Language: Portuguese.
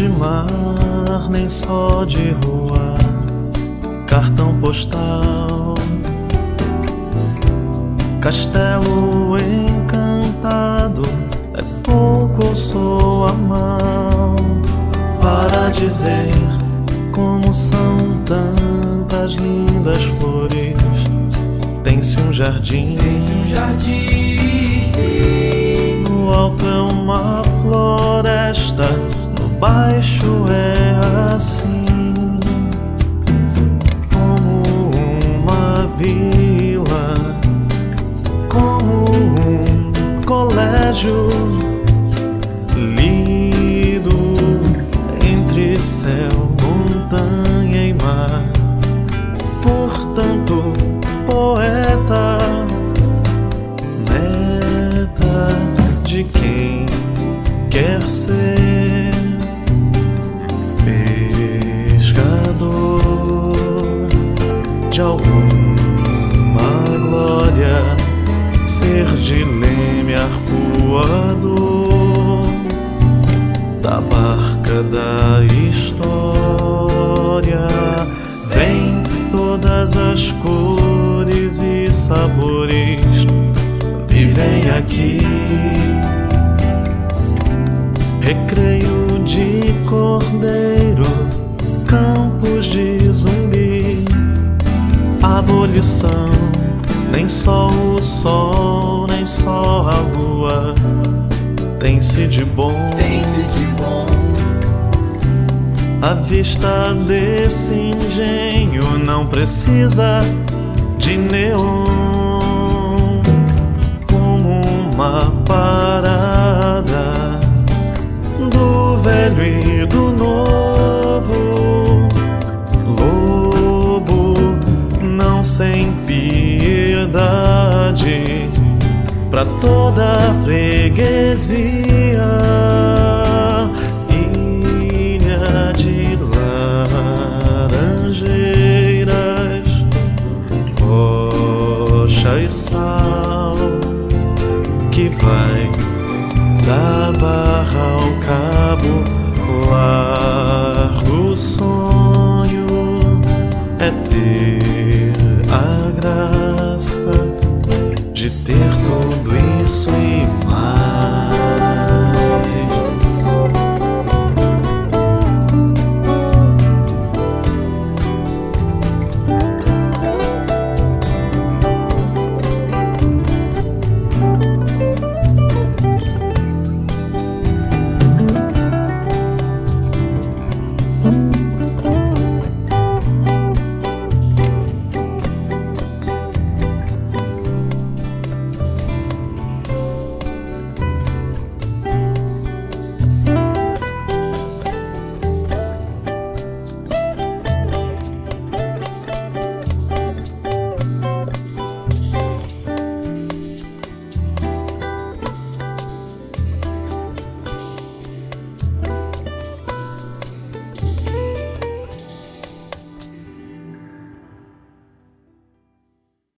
de mar, nem só de rua, cartão postal, castelo encantado, é pouco ou soa mal para dizer como são tantas lindas flores. Tem-se um jardim, no alto é uma floresta, no baixo é assim, como uma vila, como um colégio lido entre céu, montanha e mar. Portanto, poeta, meta de quem quer ser pescador de alguma glória, ser de leme arpoador da barca da história. Vem todas as cores e sabores, vivem aqui. Recreio de cordeiro, campos de zumbi, abolição, nem só o sol, nem só a lua, tem-se de bom. A vista desse engenho não precisa de neon, como uma parada do velho e do novo. Lobo não sem piedade pra toda a freguesia. Ilha de laranjeiras, rocha e sal, que vai da Barra ao Cabo. Largo sonho é ter a graça